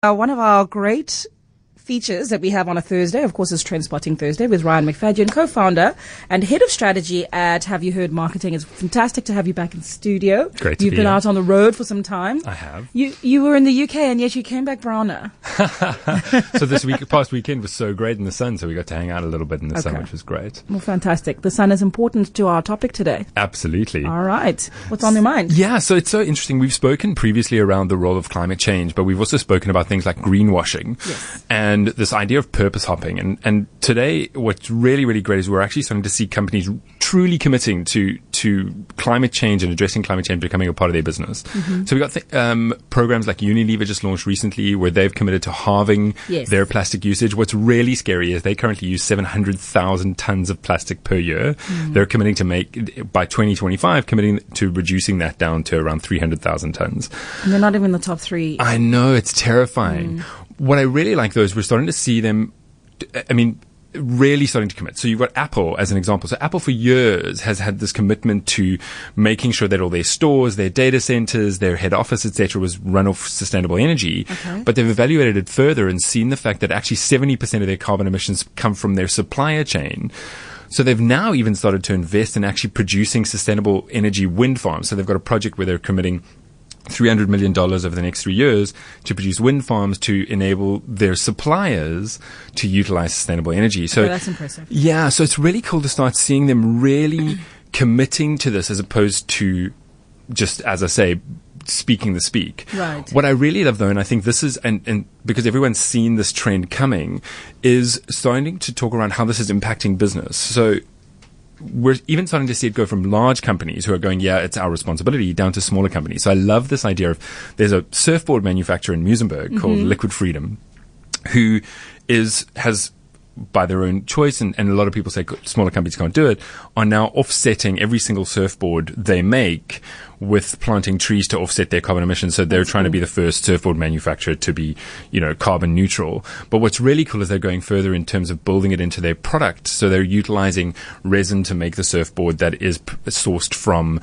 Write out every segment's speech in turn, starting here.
One of our great features that we have on a Thursday, of course, is Trendspotting Thursday with Ryan McFadyen, co-founder and head of strategy at Have You Heard Marketing. It's fantastic to have you back in the studio. Great to You've be been here. out on the road for some time. I have. You were in the UK and yet you came back browner. So this past weekend was so great in the sun, so we got to hang out a little bit in the sun, Okay. which was great. Well, fantastic. The sun is important to our topic today. Absolutely. All right. What's on your mind? Yeah, so it's so interesting. We've spoken previously around the role of climate change, but we've also spoken about things like greenwashing and this idea of purpose hopping. And today, what's really, really great is we're actually starting to see companies truly committing to climate change and addressing climate change becoming a part of their business. Mm-hmm. So we got programs like Unilever just launched recently where they've committed to halving their plastic usage. What's really scary is they currently use 700,000 tons of plastic per year. They're committing to make, by 2025, committing to reducing that down to around 300,000 tons. And they're not even in the top three. I know, it's terrifying. What I really like though is we're starting to see them, really starting to commit. So you've got Apple as an example. So Apple for years has had this commitment to making sure that all their stores, their data centers, their head office, etc., was run off sustainable energy. Okay. But they've evaluated it further and seen the fact that actually 70% of their carbon emissions come from their supplier chain. So they've now even started to invest in actually producing sustainable energy wind farms. So they've got a project where they're committing $300 million over the next 3 years to produce wind farms to enable their suppliers to utilize sustainable energy. So Okay, that's impressive. Yeah, so it's really cool to start seeing them really committing to this as opposed to just, as I say, speaking the speak. Right. What I really love though, and I think this is, and because everyone's seen this trend coming, is starting to talk around how this is impacting business. So we're even starting to see it go from large companies who are going, yeah, it's our responsibility, down to smaller companies. So I love this idea of, there's a surfboard manufacturer in Muizenberg called Liquid Freedom, who has, by their own choice, and a lot of people say smaller companies can't do it, are now offsetting every single surfboard they make with planting trees to offset their carbon emissions. So they're trying to be the first surfboard manufacturer to be, carbon neutral. But what's really cool is they're going further in terms of building it into their product. So they're utilizing resin to make the surfboard that is sourced from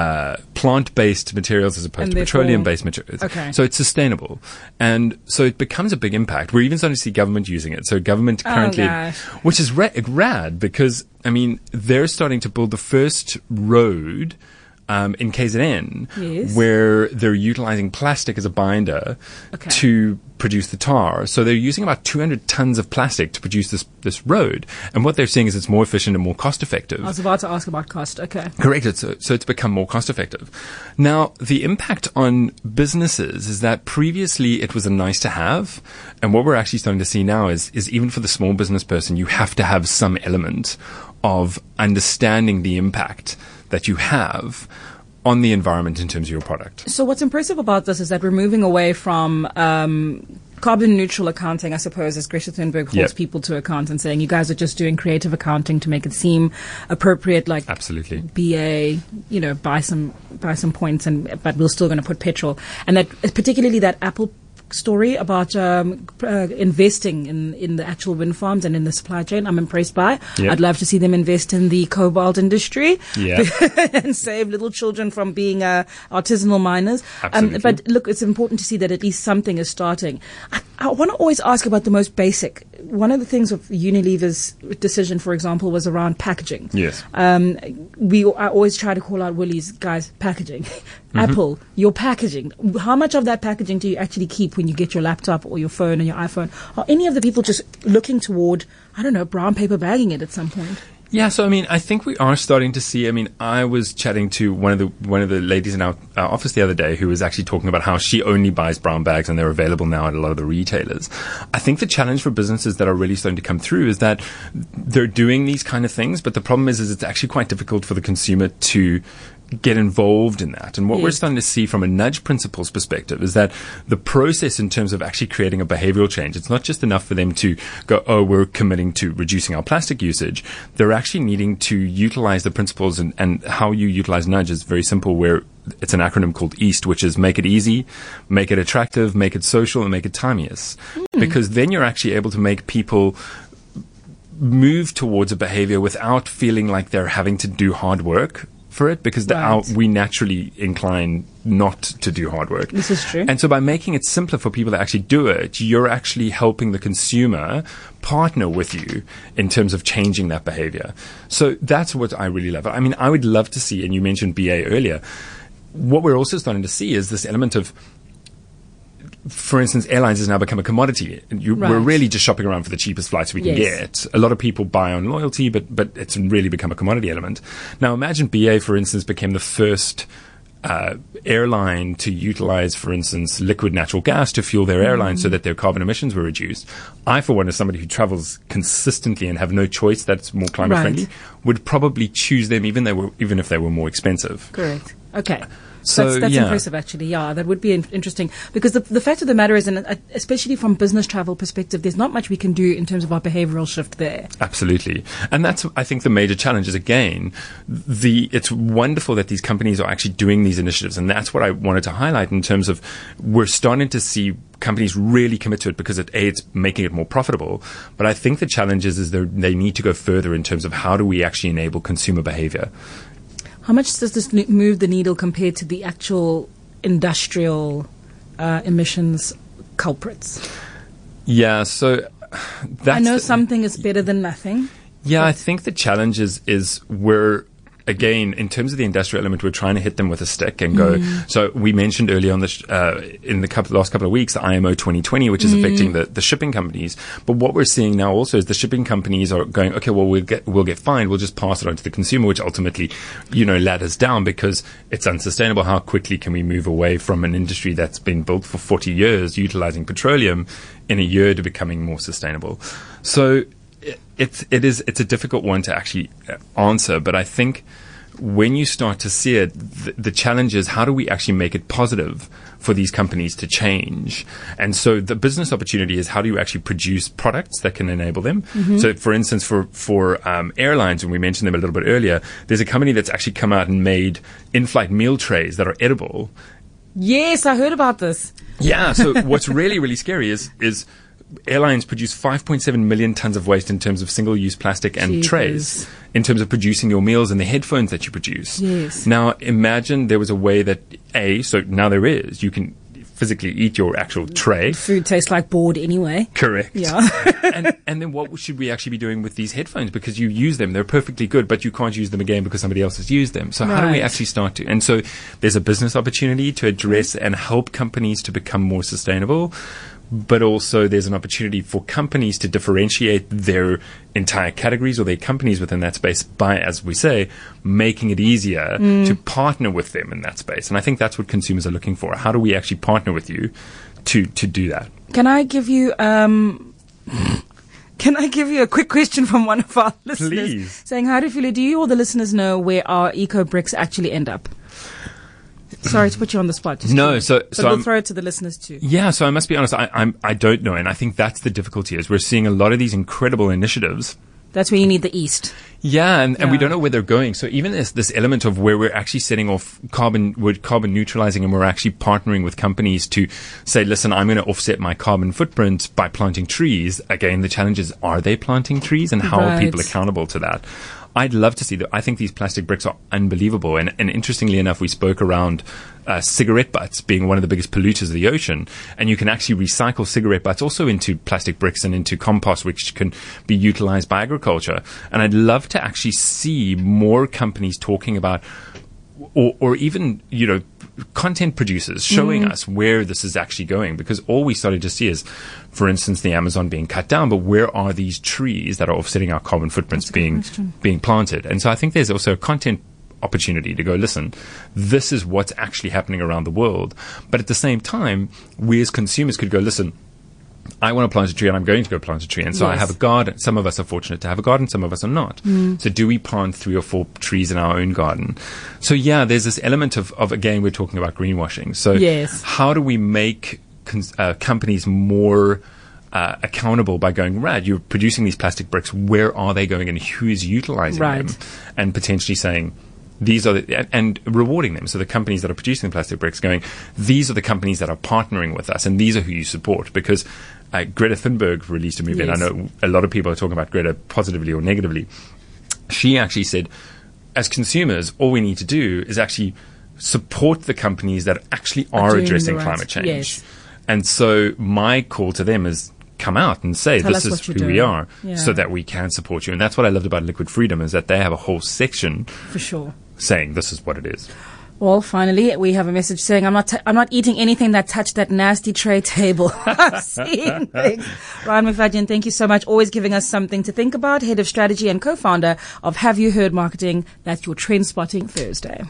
plant-based materials as opposed And to therefore- petroleum-based materials. Okay. So it's sustainable. And so it becomes a big impact. We're even starting to see government using it. So government currently, gosh. which is rad because, they're starting to build the first road in KZN, Yes. where they're utilizing plastic as a binder Okay. to produce the tar. So they're using about 200 tons of plastic to produce this road. And what they're seeing is it's more efficient and more cost effective. I was about to ask about cost. Okay. Correct. So it's become more cost effective. Now, the impact on businesses is that previously it was a nice to have. And what we're actually starting to see now is even for the small business person, you have to have some element of understanding the impact that you have on the environment in terms of your product. So what's impressive about this is that we're moving away from carbon neutral accounting, I suppose, as Greta Thunberg holds Yep. people to account and saying you guys are just doing creative accounting to make it seem appropriate, like Absolutely. BA, buy some points, but we're still going to put petrol. And that particularly that Apple story about investing in the actual wind farms and in the supply chain, I'm impressed by. Yep. I'd love to see them invest in the cobalt industry Yeah. and save little children from being artisanal miners. Absolutely. But look, it's important to see that at least something is starting. I want to always ask about the most basic. One of the things of Unilever's decision, for example, was around packaging. Yes. I always try to call out Woolies, guys, packaging. Apple, your packaging. How much of that packaging do you actually keep when you get your laptop or your phone or your iPhone? Are any of the people just looking toward, brown paper bagging it at some point? Yeah, so I think we are starting to see. I was chatting to one of the ladies in our office the other day who was actually talking about how she only buys brown bags and they're available now at a lot of the retailers. I think the challenge for businesses that are really starting to come through is that they're doing these kind of things, but the problem is it's actually quite difficult for the consumer to get involved in that. And what we're starting to see from a nudge principles perspective is that the process in terms of actually creating a behavioral change, it's not just enough for them to go, oh, we're committing to reducing our plastic usage. They're actually needing to utilize the principles, and how you utilize nudge is very simple, where it's an acronym called EAST, which is make it easy, make it attractive, make it social, and make it timeless. Because then you're actually able to make people move towards a behavior without feeling like they're having to do hard work for it because Right. we naturally incline not to do hard work. This is true. And so by making it simpler for people to actually do it, you're actually helping the consumer partner with you in terms of changing that behavior. So that's what I really love. I mean, I would love to see, and you mentioned BA earlier, what we're also starting to see is this element of, for instance, airlines has now become a commodity. Right. We're really just shopping around for the cheapest flights we can Yes. get. A lot of people buy on loyalty, but it's really become a commodity element. Now, imagine BA, for instance, became the first airline to utilize, for instance, liquid natural gas to fuel their airline so that their carbon emissions were reduced. I, for one, as somebody who travels consistently and have no choice that's more climate Right. friendly, would probably choose them even if they were more expensive. Correct. Okay. So, That's yeah. impressive, actually. Yeah, that would be interesting because the fact of the matter is, and especially from business travel perspective, there's not much we can do in terms of our behavioral shift there. Absolutely. And that's, I think, the major challenge is, again, it's wonderful that these companies are actually doing these initiatives. And that's what I wanted to highlight in terms of we're starting to see companies really commit to it because it's making it more profitable. But I think the challenge is they need to go further in terms of how do we actually enable consumer behavior. How much does this move the needle compared to the actual industrial emissions culprits? Yeah, so that's I know something is better than nothing. Yeah, I think the challenge is we're, again, in terms of the industrial element, we're trying to hit them with a stick and go. So we mentioned earlier on in the last couple of weeks, the IMO 2020, which is affecting the shipping companies. But what we're seeing now also is the shipping companies are going, okay, well, we'll get fined. We'll just pass it on to the consumer, which ultimately, ladders down because it's unsustainable. How quickly can we move away from an industry that's been built for 40 years, utilizing petroleum in a year to becoming more sustainable? So it's a difficult one to actually answer, but I think when you start to see it, the challenge is how do we actually make it positive for these companies to change? And so the business opportunity is how do you actually produce products that can enable them? So for instance, for airlines, and we mentioned them a little bit earlier, there's a company that's actually come out and made in-flight meal trays that are edible. Yes, I heard about this. Yeah. So what's really, really scary is airlines produce 5.7 million tons of waste in terms of single-use plastic and Jeepers. trays in terms of producing your meals and the headphones that you produce. Yes. Now, imagine there was a way that, so now there is, you can physically eat your actual tray. Food tastes like board anyway. Correct. Yeah. and then what should we actually be doing with these headphones? Because you use them, they're perfectly good, but you can't use them again because somebody else has used them. So how do we Right. actually start to? And so there's a business opportunity to address and help companies to become more sustainable. But also there's an opportunity for companies to differentiate their entire categories or their companies within that space by, as we say, making it easier to partner with them in that space. And I think that's what consumers are looking for. How do we actually partner with you to do that? Can I give you a quick question from one of our listeners? Please. Saying, how do you or the listeners know where our eco bricks actually end up? Sorry to put you on the spot. Just No, kidding. so but we'll I'm- throw it to the listeners too. Yeah, so I must be honest, I don't know, and I think that's the difficulty is we're seeing a lot of these incredible initiatives. That's where you need the East. Yeah, and we Yeah. don't know where they're going. So even this element of where we're actually setting off we're carbon neutralizing, and we're actually partnering with companies to say, listen, I'm going to offset my carbon footprint by planting trees. Again, the challenge is, are they planting trees, and how are people Right. accountable to that? I'd love to see that. I think these plastic bricks are unbelievable. And interestingly enough, we spoke around cigarette butts being one of the biggest polluters of the ocean. And you can actually recycle cigarette butts also into plastic bricks and into compost, which can be utilized by agriculture. And I'd love to actually see more companies talking about or even, content producers showing us where this is actually going, because all we started to see is, for instance, the Amazon being cut down, but where are these trees that are offsetting our carbon footprints being planted? And so I think there's also a content opportunity to go, listen, this is what's actually happening around the world. But at the same time, we as consumers could go, listen, I want to plant a tree and I'm going to go plant a tree. And so I Yes. have a garden. Some of us are fortunate to have a garden. Some of us are not. So do we plant 3 or 4 trees in our own garden? So yeah, there's this element of again, we're talking about greenwashing. So Yes. how do we make companies more accountable by going, Rad, you're producing these plastic bricks. Where are they going and who is utilizing Right. them? And potentially saying, these are and rewarding them. So the companies that are producing the plastic bricks going, these are the companies that are partnering with us, and these are who you support. Because Greta Thunberg released a movie, Yes. and I know a lot of people are talking about Greta positively or negatively. She actually said, as consumers, all we need to do is actually support the companies that actually are addressing climate change. Yes. And so my call to them is come out and say, this is who we are, so that we can support you. And that's what I loved about Liquid Freedom, is that they have a whole section for sure saying this is what it is. Well, finally, we have a message saying, I'm not eating anything that touched that nasty tray table. I've seen things. Ryan McFadyen, thank you so much. Always giving us something to think about. Head of strategy and co-founder of Have You Heard Marketing. That's your Trend Spotting Thursday.